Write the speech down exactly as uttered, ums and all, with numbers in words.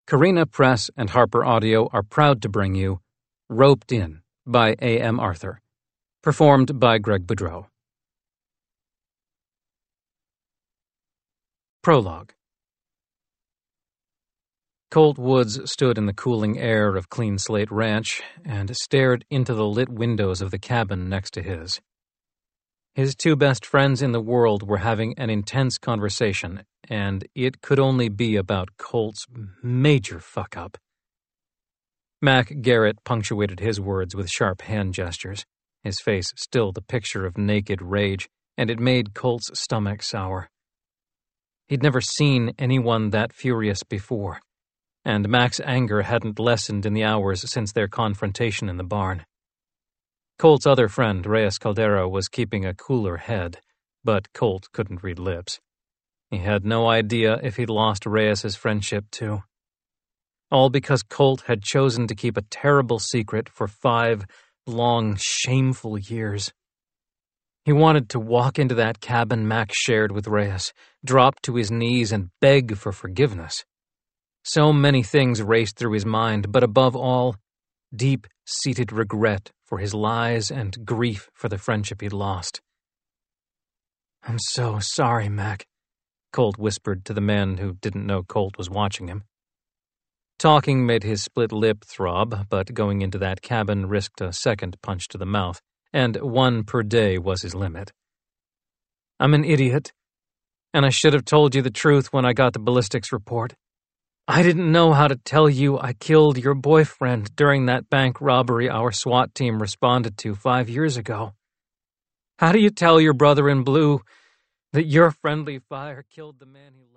Carina Press and Harper Audio are proud to bring you Roped In by A M Arthur, performed by Greg Boudreau. Prologue. Colt Woods stood in the cooling air of Clean Slate Ranch and stared into the lit windows of the cabin next to his. His two best friends in the world were having an intense conversation, and it could only be about Colt's major fuck-up. Mac Garrett punctuated his words with sharp hand gestures, his face still the picture of naked rage, and it made Colt's stomach sour. He'd never seen anyone that furious before, and Mac's anger hadn't lessened in the hours since their confrontation in the barn. Colt's other friend, Reyes Caldera, was keeping a cooler head, but Colt couldn't read lips. He had no idea if he'd lost Reyes's friendship too. All because Colt had chosen to keep a terrible secret for five long, shameful years. He wanted to walk into that cabin Mac shared with Reyes, drop to his knees and beg for forgiveness. So many things raced through his mind, but above all, deep-seated regret for his lies and grief for the friendship he'd lost. "I'm so sorry, Mac," Colt whispered to the man who didn't know Colt was watching him. Talking made his split lip throb, but going into that cabin risked a second punch to the mouth, and one per day was his limit. "I'm an idiot, and I should have told you the truth when I got the ballistics report. I didn't know how to tell you I killed your boyfriend during that bank robbery our SWAT team responded to five years ago. How do you tell your brother in blue that your friendly fire killed the man he loved?"